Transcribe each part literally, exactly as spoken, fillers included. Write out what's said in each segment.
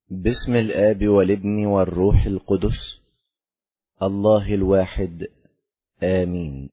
باسم الآب والابن والروح القدس الله الواحد آمين.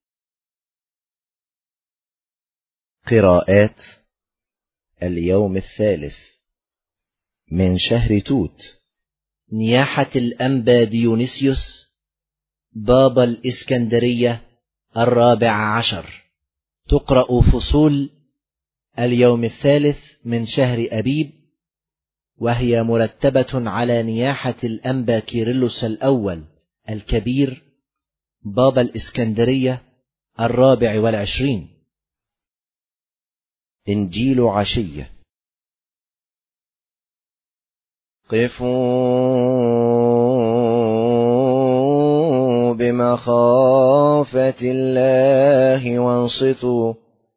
قراءات اليوم الثالث من شهر توت. نياحة الأنبا ديونيسيوس بابا الإسكندرية الرابع عشر. تقرأ فصول اليوم الثالث من شهر أبيب، وهي مرتبة على نياحة الأنبا كيرلس الأول الكبير بابا الإسكندرية الرابع والعشرين. إنجيل عشية. قفوا بمخافة الله وانصتوا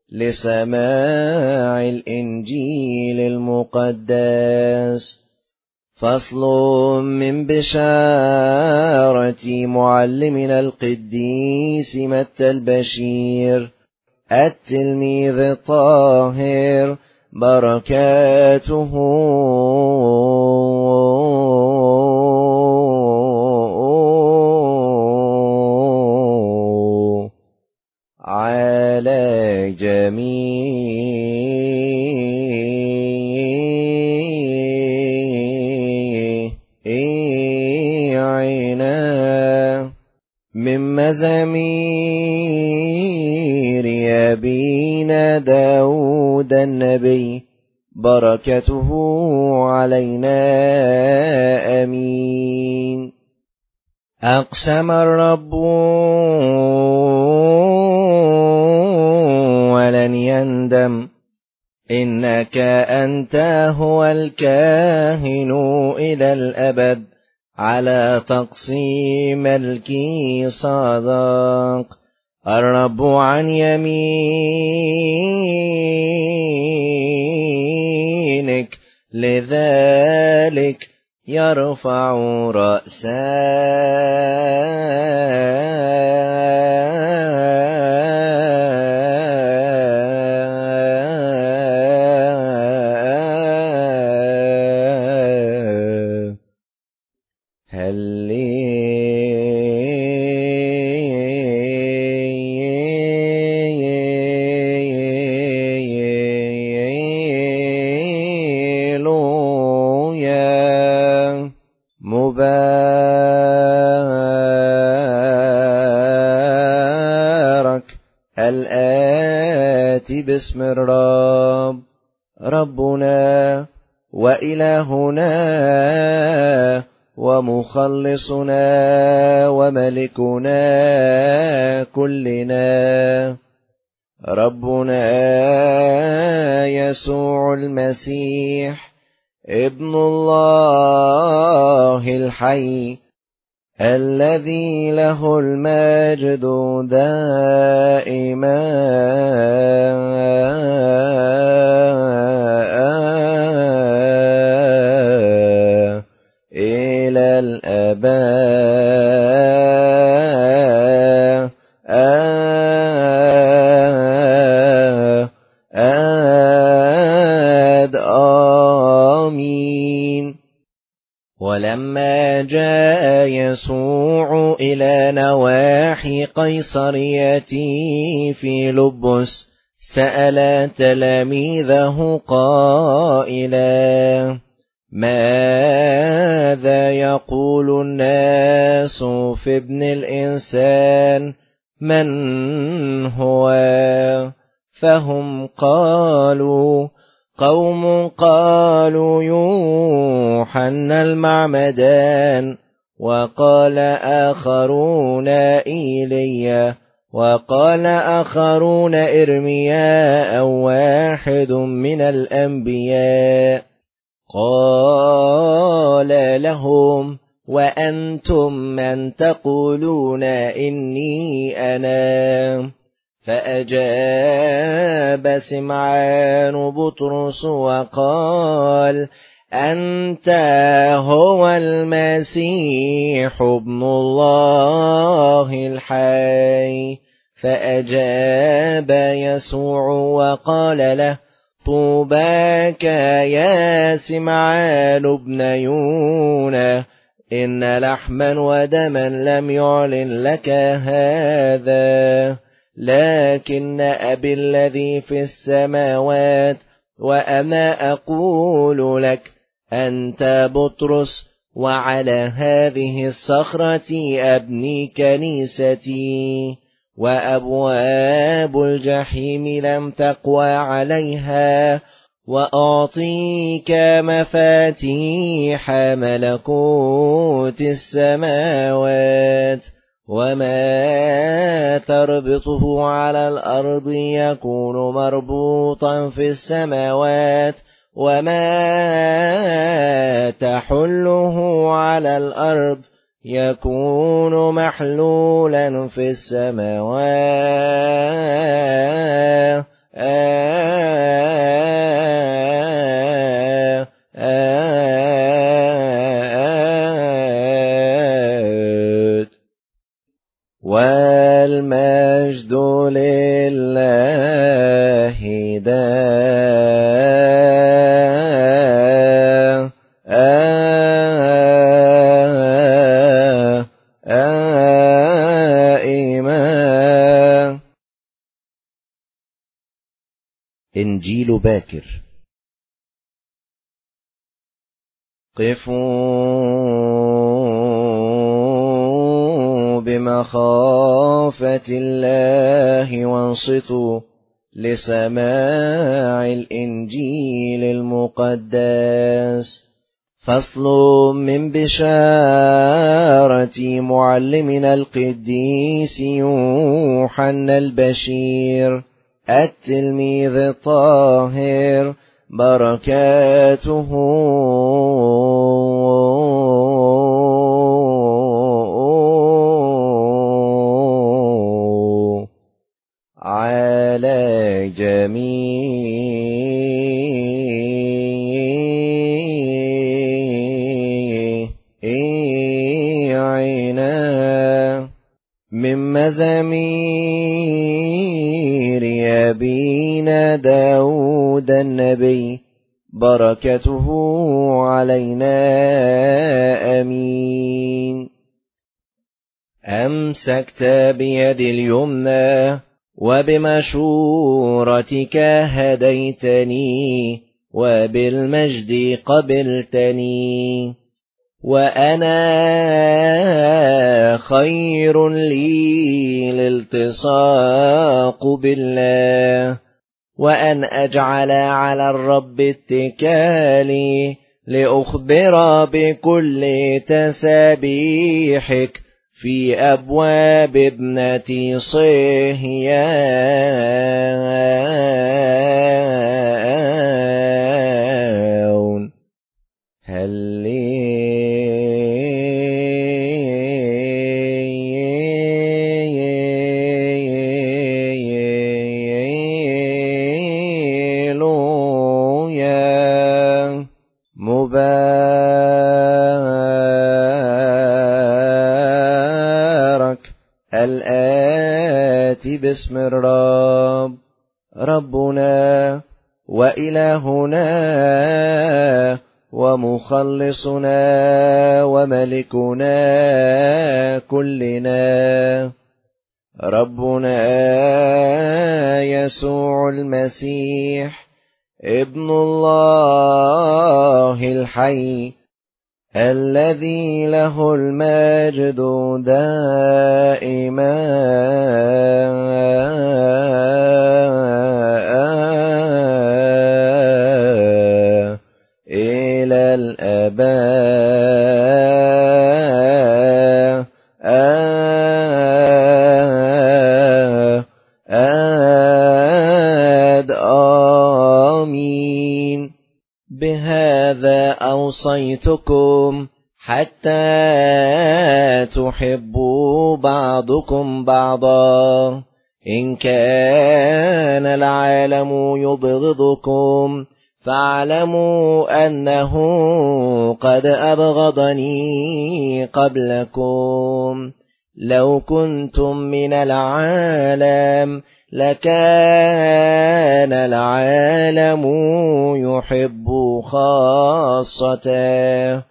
لسماع الإنجيل المقدس. فصل من بشارة معلمنا القديس متى البشير التلميذ الطاهر، بركاته على جميعنا. من مزامير أبينا داود النبي، بركته علينا آمين. أقسم الرب ولن يندم، إنك أنت هو الكاهن إلى الأبد، على تقسيم ملكي صادق. الرب عن يمينك، لذلك يرفع رأسه. هللويا. مبارك الآتي باسم الرب، ربنا وإلهنا ومخلصنا وملكنا كلنا، ربنا يسوع المسيح ابن الله الحي، الذي له المجد دائما إلى الآباء آمين. ولما جاء يسوع إلى نواحي قيصرية في لبس، سأل تلاميذه قائلا: ماذا يقول الناس في ابن الإنسان؟ من هو؟ فهم قالوا: قوم قالوا يوحنا المعمدان، وقال آخرون إيليا، وقال آخرون إرمياء أو واحد من الأنبياء. قال لهم: وأنتم من تقولون إني أنا؟ فأجاب سمعان بطرس وقال: أنت هو المسيح ابن الله الحي. فأجاب يسوع وقال له: طوباك يا سمعان بن يونا، إن لحما ودما لم يعلن لك هذا، لكن أبي الذي في السماوات. وأنا أقول لك أنت بطرس، وعلى هذه الصخرة أبني كنيستي، وأبواب الجحيم لم تقوى عليها. وأعطيك مفاتيح ملكوت السماوات، وما تربطه على الأرض يكون مربوطا في السماوات، وما تحله على الأرض يكون محلولا في السماوات. والمجد لله دائما. إنجيل باكر. قفوا بمخافة الله وانصتوا لسماع الإنجيل المقدس. فصل من بشارة معلمنا القديس يوحنا البشير التلميذ الطاهر، بركاته على جميعنا. من مزامير أبينا داود النبي، بركته علينا أمين. أمسكت بيد اليمنى، وبمشورتك هديتني، وبالمجد قبلتني. وأنا خير لي الالتصاق بالله، وأن أجعل على الرب اتكالي، لأخبر بكل تسابيحك في أبواب ابنة صهيون. هللويا. مبارك الآتي باسم الرب، ربنا وإلهنا ومخلصنا وملكنا كلنا، ربنا يسوع المسيح ابن الله الحي، الذي له المجد دائما إلى الآباء. آمين. بهذا أوصيتكم حتى تحبوا بعضكم بعضا. إن كان العالم يبغضكم، فاعلموا أنه قد أبغضني قبلكم. لو كنتم من العالم لكان العالم يحب خاصته،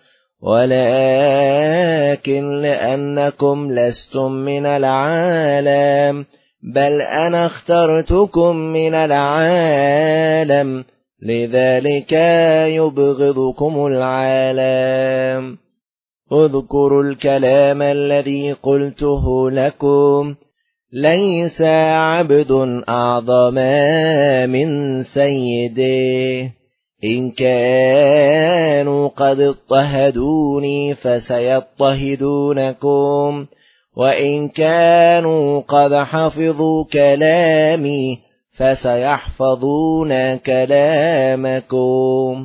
ولكن لأنكم لستم من العالم بل أنا اخترتكم من العالم، لذلك يبغضكم العالم. اذكروا الكلام الذي قلته لكم، ليس عبد أعظم من سيده. إن كانوا قد اضطهدوني فسيضطهدونكم، وإن كانوا قد حفظوا كلامي فسيحفظون كلامكم.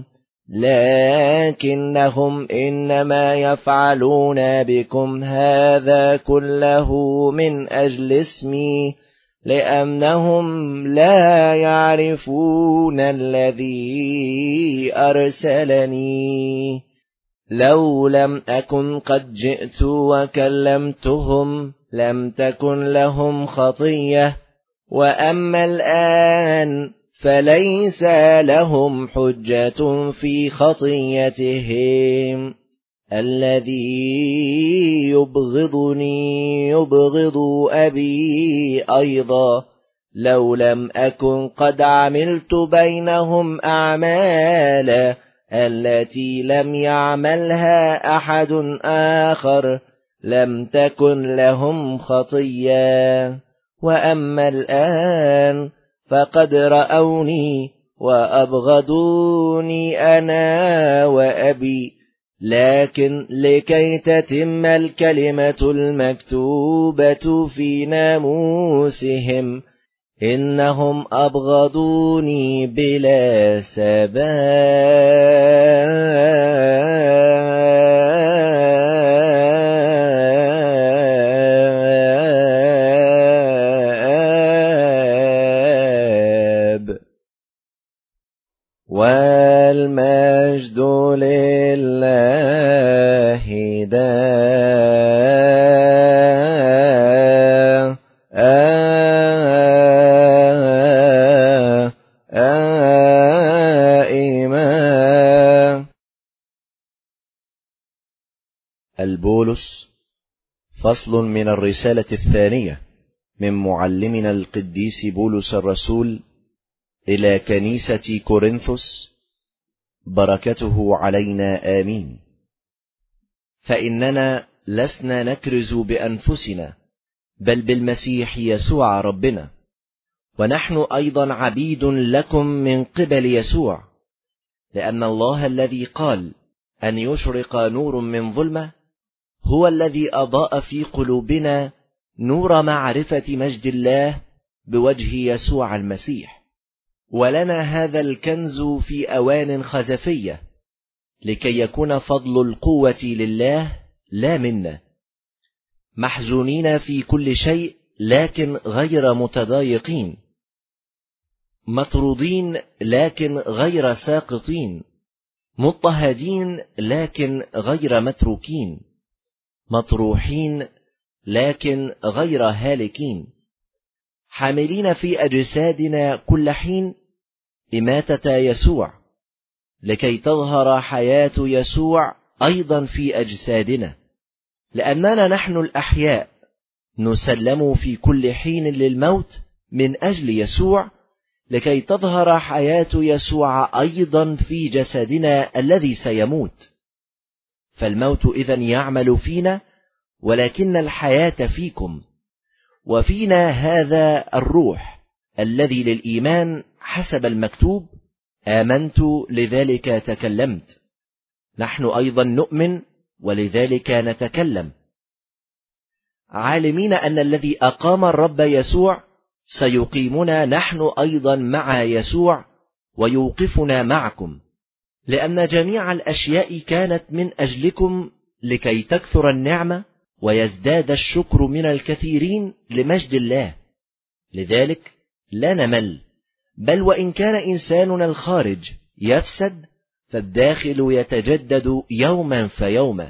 لكنهم إنما يفعلون بكم هذا كله من أجل اسمي، لأنهم لا يعرفون الذي أرسلني. لو لم أكن قد جئت وكلمتهم لم تكن لهم خطية، وأما الآن فليس لهم حجة في خطيتهم. الذي يبغضني يبغض أبي أيضا، لو لم أكن قد عملت بينهم أعمالا التي لم يعملها أحد آخر لم تكن لهم خطية. وأما الآن فقد رأوني وأبغضوني أنا وأبي، لكن لكي تتم الكلمة المكتوبة في ناموسهم، إنهم أبغضوني بلا سبب. والمجد لله دائما. البولس، فصل من الرسالة الثانية من معلمنا القديس بولس الرسول إلى كنيسة كورنثوس، بركته علينا آمين. فإننا لسنا نكرز بأنفسنا بل بالمسيح يسوع ربنا، ونحن أيضا عبيد لكم من قبل يسوع، لأن الله الذي قال أن يشرق نور من ظلمة هو الذي أضاء في قلوبنا نور معرفة مجد الله بوجه يسوع المسيح. ولنا هذا الكنز في أوان خزفية، لكي يكون فضل القوة لله لا منا، محزونين في كل شيء لكن غير متضايقين، مطرودين لكن غير ساقطين، مضطهدين لكن غير متروكين، مطروحين لكن غير هالكين، حاملين في أجسادنا كل حين إماتة يسوع، لكي تظهر حياة يسوع أيضا في أجسادنا. لأننا نحن الأحياء نسلم في كل حين للموت من أجل يسوع، لكي تظهر حياة يسوع أيضا في جسدنا الذي سيموت. فالموت إذن يعمل فينا، ولكن الحياة فيكم، وفينا هذا الروح الذي للإيمان حسب المكتوب: آمنت لذلك تكلمت. نحن أيضا نؤمن ولذلك نتكلم، عالمين أن الذي أقام الرب يسوع سيقيمنا نحن أيضا مع يسوع ويوقفنا معكم، لأن جميع الأشياء كانت من أجلكم، لكي تكثر النعمة ويزداد الشكر من الكثيرين لمجد الله. لذلك لا نمل، بل وإن كان إنساننا الخارج يفسد فالداخل يتجدد يوما فيوما،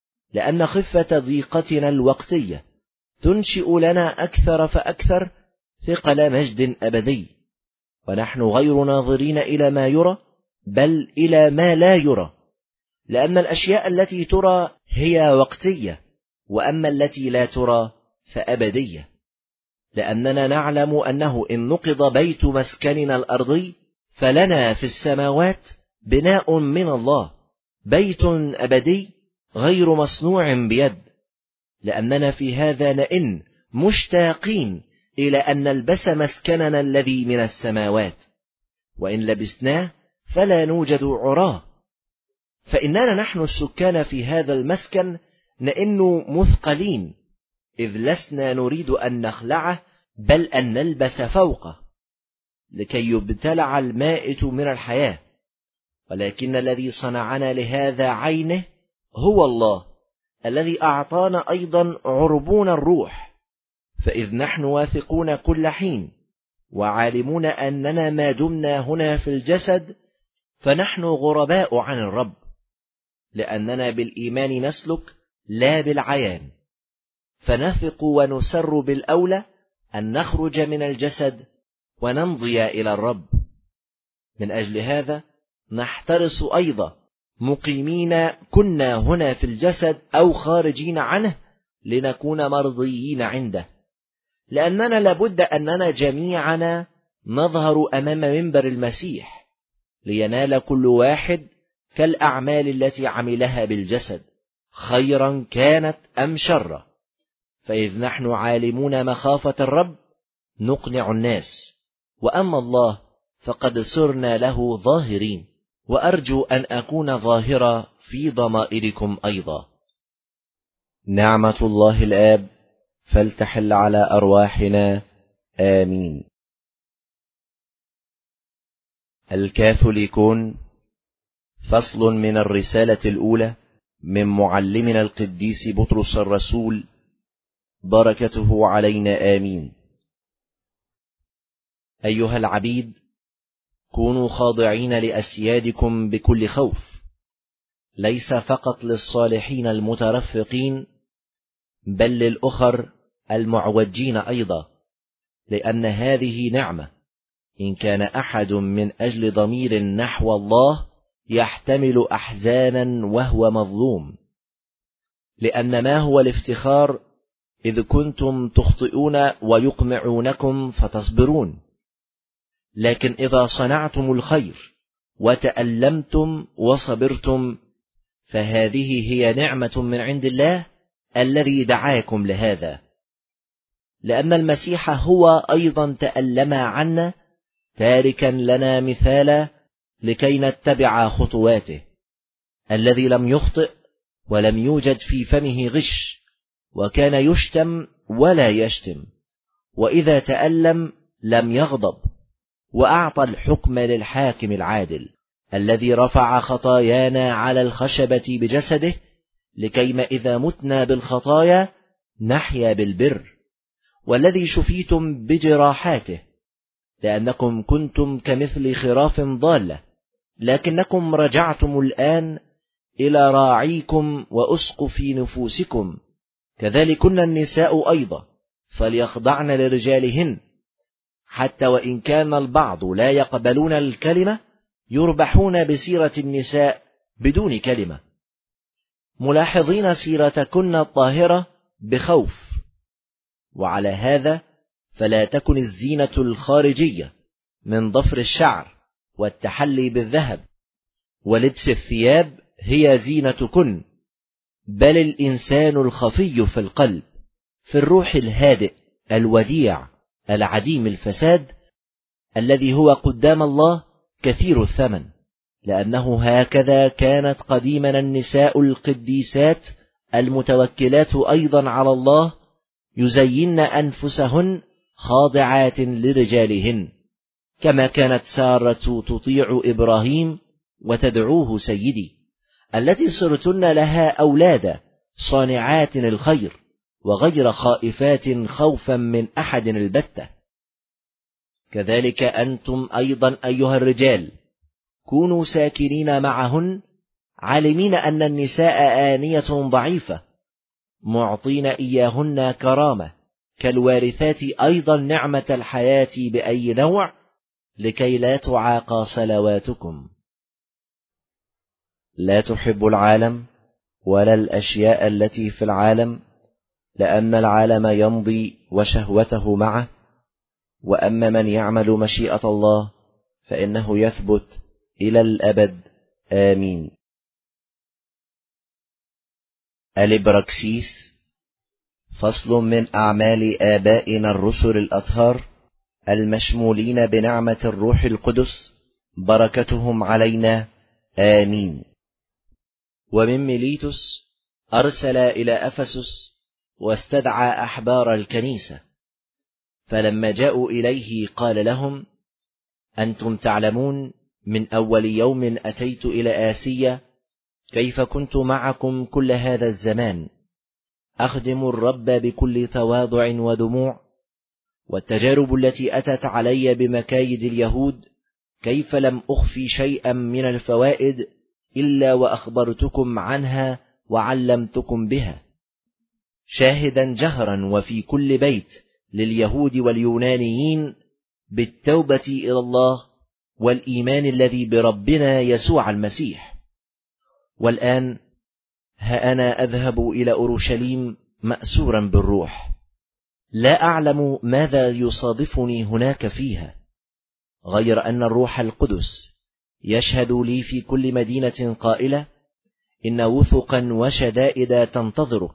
لأن خفة ضيقتنا الوقتية تنشئ لنا أكثر فأكثر ثقل مجد أبدي، ونحن غير ناظرين إلى ما يرى بل إلى ما لا يرى، لأن الأشياء التي ترى هي وقتية، وأما التي لا ترى فأبدية. لأننا نعلم أنه إن نقض بيت مسكننا الأرضي فلنا في السماوات بناء من الله، بيت أبدي غير مصنوع بيد، لأننا في هذا نئن مشتاقين إلى أن نلبس مسكننا الذي من السماوات، وإن لبسناه فلا نوجد عراه. فإننا نحن السكان في هذا المسكن نئن مثقلين، إذ لسنا نريد أن نخلعه بل أن نلبس فوقه، لكي يبتلع المائت من الحياة. ولكن الذي صنعنا لهذا عينه هو الله، الذي أعطانا أيضا عربون الروح. فإذ نحن واثقون كل حين وعالمون أننا ما دمنا هنا في الجسد فنحن غرباء عن الرب، لأننا بالإيمان نسلك لا بالعيان، فنثق ونسر بالأولى أن نخرج من الجسد ونمضي إلى الرب. من أجل هذا نحترس أيضا مقيمين كنا هنا في الجسد أو خارجين عنه لنكون مرضيين عنده، لأننا لابد أننا جميعنا نظهر أمام منبر المسيح لينال كل واحد كالأعمال التي عملها بالجسد، خيرا كانت أم شرا. فإذ نحن عالمون مخافة الرب نقنع الناس، وأما الله فقد صرنا له ظاهرين، وأرجو أن أكون ظاهرا في ضمائركم أيضا. نعمة الله الآب فلتحل على أرواحنا آمين. الكاثوليكون، فصل من الرسالة الأولى من معلمنا القديس بطرس الرسول، بركته علينا آمين. أيها العبيد، كونوا خاضعين لأسيادكم بكل خوف، ليس فقط للصالحين المترفقين بل للأخر المعوجين أيضا، لأن هذه نعمة. إن كان أحد من أجل ضمير نحو الله يحتمل أحزانا وهو مظلوم، لأن ما هو الافتخار إذ كنتم تخطئون ويقمعونكم فتصبرون؟ لكن إذا صنعتم الخير وتألمتم وصبرتم فهذه هي نعمة من عند الله الذي دعاكم لهذا، لأن المسيح هو أيضا تألم عنا تاركا لنا مثالا لكي نتبع خطواته، الذي لم يخطئ ولم يوجد في فمه غش، وكان يشتم ولا يشتم، وإذا تألم لم يغضب، وأعطى الحكم للحاكم العادل الذي رفع خطايانا على الخشبة بجسده، لكيما إذا متنا بالخطايا نحيا بالبر، والذي شفيتم بجراحاته، لأنكم كنتم كمثل خراف ضالة، لكنكم رجعتم الآن إلى راعيكم وأسقف نفوسكم. كذلكن النساء أيضا فليخضعن لرجالهن، حتى وإن كان البعض لا يقبلون الكلمة يربحون بسيرة النساء بدون كلمة، ملاحظين سيرتكن الطاهرة بخوف. وعلى هذا فلا تكن الزينة الخارجية من ضفر الشعر والتحلي بالذهب ولبس الثياب هي زينتكن، بل الإنسان الخفي في القلب، في الروح الهادئ الوديع العديم الفساد، الذي هو قدام الله كثير الثمن، لأنه هكذا كانت قديما النساء القديسات المتوكلات أيضا على الله يزين أنفسهن خاضعات لرجالهن، كما كانت سارة تطيع إبراهيم وتدعوه سيدي، التي صرتن لها أولادا صانعات الخير وغير خائفات خوفا من أحد البتة. كذلك أنتم أيضا أيها الرجال كونوا ساكنين معهن، عالمين أن النساء آنية ضعيفة، معطين إياهن كرامة كالوارثات أيضا نعمة الحياة بأي نوع، لكي لا تعاقى صلواتكم. لا تحب العالم ولا الأشياء التي في العالم، لأن العالم يمضي وشهوته معه، وأما من يعمل مشيئة الله فإنه يثبت إلى الأبد. آمين. الإبراكسيس. فصل من أعمال آبائنا الرسل الأطهار المشمولين بنعمة الروح القدس، بركتهم علينا. آمين. ومن ميليتوس أرسل إلى أفسس واستدعى أحبار الكنيسة، فلما جاءوا إليه قال لهم: أنتم تعلمون من أول يوم أتيت إلى آسيا كيف كنت معكم كل هذا الزمان أخدم الرب بكل تواضع ودموع، والتجارب التي أتت علي بمكايد اليهود كيف لم أخفي شيئا من الفوائد إلا وأخبرتكم عنها وعلمتكم بها، شاهدا جهرا وفي كل بيت لليهود واليونانيين بالتوبة إلى الله والإيمان الذي بربنا يسوع المسيح. والآن ها أنا أذهب إلى أورشليم مأسورا بالروح، لا أعلم ماذا يصادفني هناك فيها، غير أن الروح القدس يشهد لي في كل مدينة قائلة: إن وثقا وشدائد تنتظرك.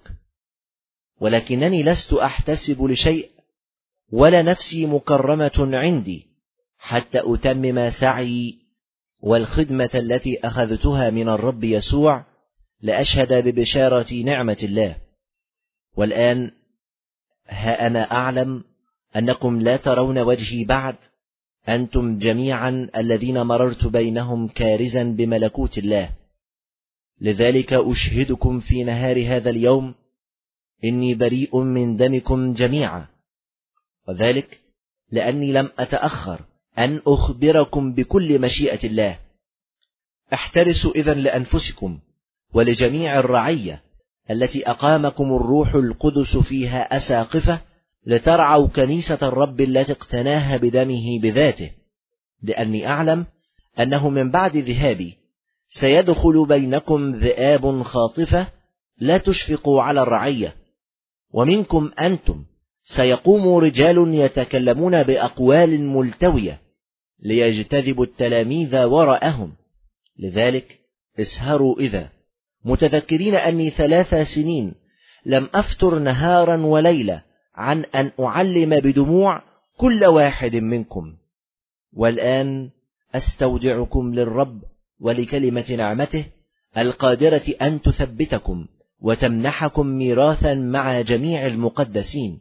ولكنني لست أحتسب لشيء، ولا نفسي مكرمة عندي، حتى أتمم سعي والخدمة التي أخذتها من الرب يسوع لأشهد ببشارة نعمة الله. والآن ها أنا أعلم أنكم لا ترون وجهي بعد، أنتم جميعا الذين مررت بينهم كارزا بملكوت الله. لذلك أشهدكم في نهار هذا اليوم إني بريء من دمكم جميعا، وذلك لأني لم أتأخر أن أخبركم بكل مشيئة الله. احترسوا إذن لأنفسكم ولجميع الرعية التي أقامكم الروح القدس فيها أساقفة، لترعوا كنيسة الرب التي اقتناها بدمه بذاته، لأني أعلم أنه من بعد ذهابي سيدخل بينكم ذئاب خاطفة لا تشفقوا على الرعية، ومنكم أنتم سيقوم رجال يتكلمون بأقوال ملتوية ليجتذبوا التلاميذ وراءهم. لذلك اسهروا إذا، متذكرين أني ثلاث سنين لم أفتر نهارا وليلة عن أن أعلم بدموع كل واحد منكم. والآن أستودعكم للرب ولكلمة نعمته القادرة أن تثبتكم وتمنحكم ميراثا مع جميع المقدسين.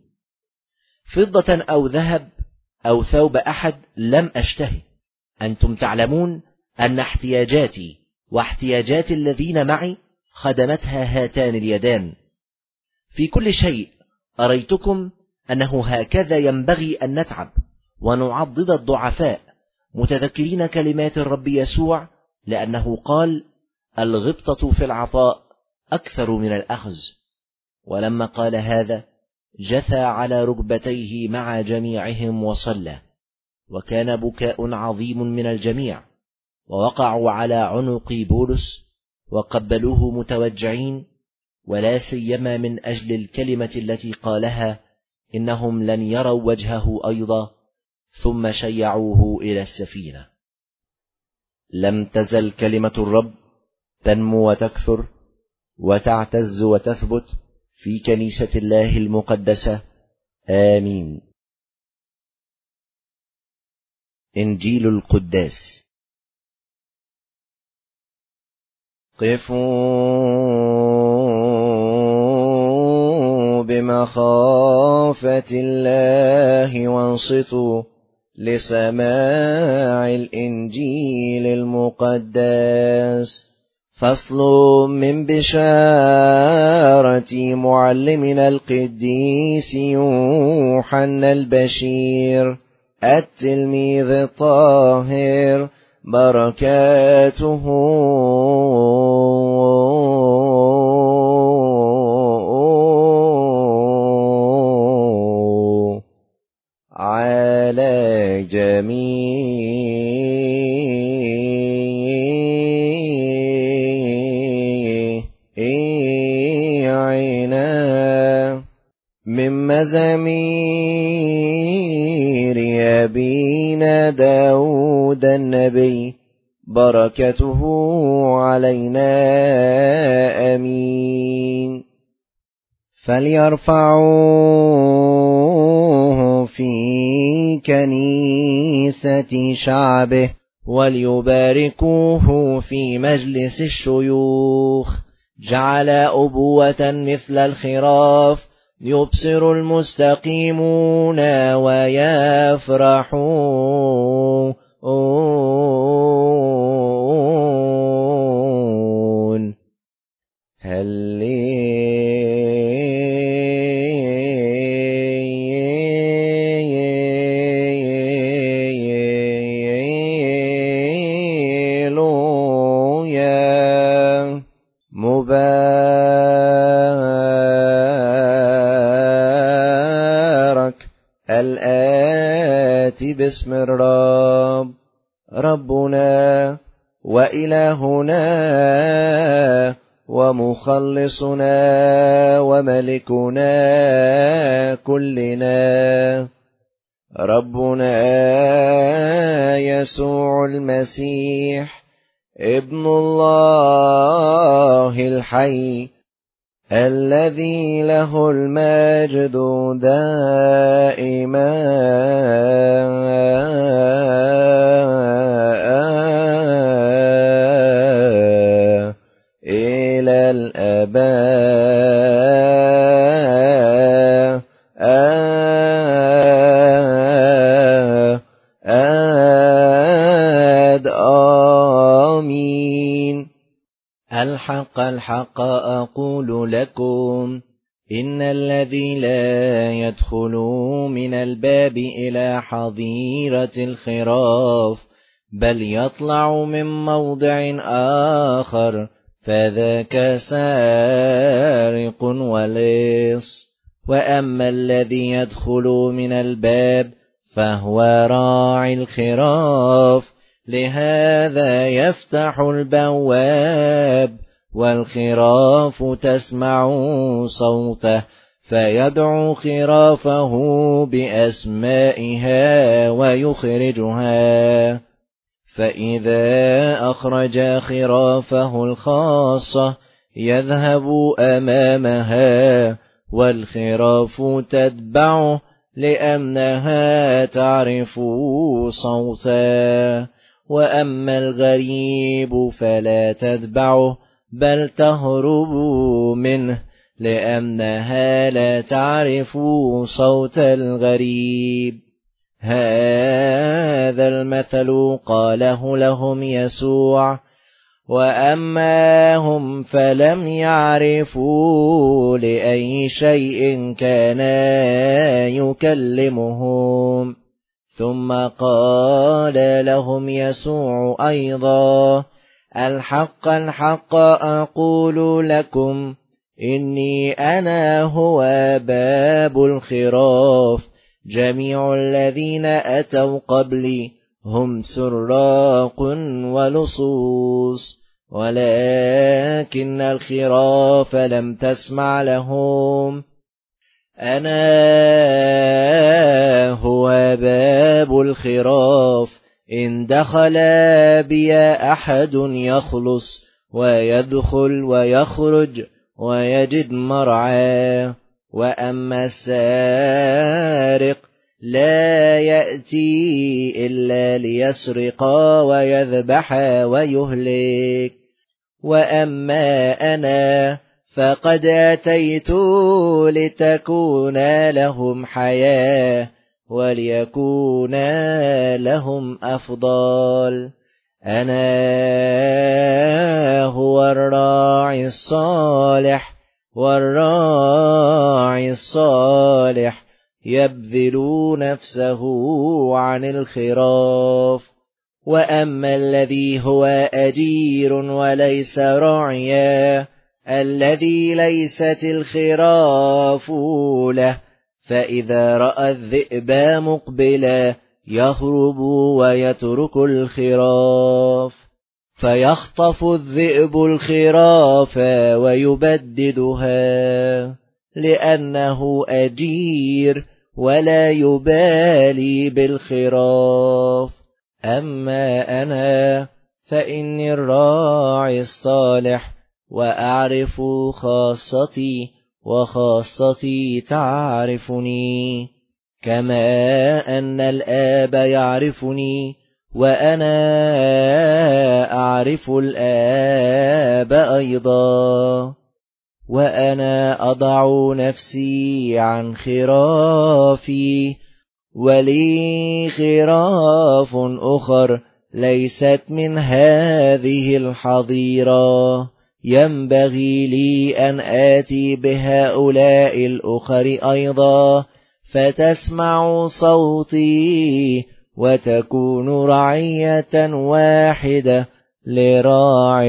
فضة أو ذهب أو ثوب أحد لم أشتهي. أنتم تعلمون أن احتياجاتي واحتياجات الذين معي خدمتها هاتان اليدان. في كل شيء أريتكم أنه هكذا ينبغي أن نتعب ونعضد الضعفاء، متذكرين كلمات الرب يسوع، لأنه قال: الغبطة في العطاء أكثر من الأخذ. ولما قال هذا جثى على ركبتيه مع جميعهم وصلى، وكان بكاء عظيم من الجميع، ووقعوا على عنق بولس وقبلوه متوجعين، ولا سيما من أجل الكلمة التي قالها إنهم لن يروا وجهه أيضا، ثم شيعوه إلى السفينة. لم تزل كلمة الرب تنمو وتكثر وتعتز وتثبت في كنيسة الله المقدسة. آمين. إنجيل القداس. قفوا بمخافة الله وانصتوا لسماع الإنجيل المقدس. فصل من بشارة معلمنا القديس يوحنا البشير التلميذ الطاهر، بركاته جميعنا. من مزامير أبينا داود النبي، بركته علينا آمين. فليرفعوه في كنيسة شعبه، وليباركوه في مجلس الشيوخ. جعل أبوة مثل الخراف، يبصر المستقيمون ويفرحون. هللويا. مبارك الآتي باسم الرب، ربنا وإلهنا ومخلصنا وملكنا كلنا، ربنا يسوع المسيح ابن الله الحي، الذي له المجد دائما إلى الآباء. آمين. الحق الحق أقول لكم، إن الذي لا يدخل من الباب إلى حظيرة الخراف، بل يطلع من موضع آخر، فذاك سارق ولص. وأما الذي يدخل من الباب فهو راعي الخراف، لهذا يفتح البواب، والخراف تسمع صوته، فيدعو خرافه بأسمائها ويخرجها. فإذا أخرج خرافه الخاصة يذهب أمامها، والخراف تتبعه، لأنها تعرف صوته. وأما الغريب فلا تتبعه، بل تهرب منه، لأنها لا تعرف صوت الغريب. هذا المثل قاله لهم يسوع. وأما هم فلم يعرفوا لأي شيء كان يكلمهم. ثم قال لهم يسوع أيضا: الحق الحق أقول لكم، إني أنا هو باب الخراف. جميع الذين أتوا قبلي هم سراق ولصوص، ولكن الخراف لم تسمع لهم. أنا هو باب الخراف، إن دخل بي أحد يخلص، ويدخل ويخرج ويجد مرعى. وأما السارق لا يأتي إلا ليسرق ويذبح ويهلك. وأما أنا فقد أتيت لتكون لهم حياة، وليكون لهم أفضل. أنا هو الراعي الصالح، والراعي الصالح يبذل نفسه عن الخراف. وأما الذي هو أجير وليس راعيا، الذي ليست الخراف له، فإذا رأى الذئب مقبلا يهرب ويترك الخراف، فيخطف الذئب الخراف ويبددها، لأنه أجير ولا يبالي بالخراف. أما أنا فإني الراعي الصالح، وأعرف خاصتي وخاصتي تعرفني، كما أن الآب يعرفني وأنا أعرف الآب أيضا. وأنا أضع نفسي عن خرافي، ولي خراف أخر ليست من هذه الحظيرة، ينبغي لي أن آتي بهؤلاء الأخر أيضا، فتسمع صوتي، وتكون رعية واحدة لراع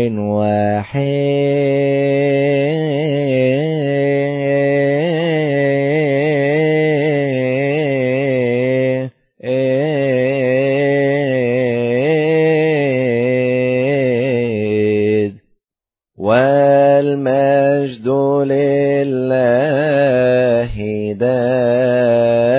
واحد. والمجد لله دائما.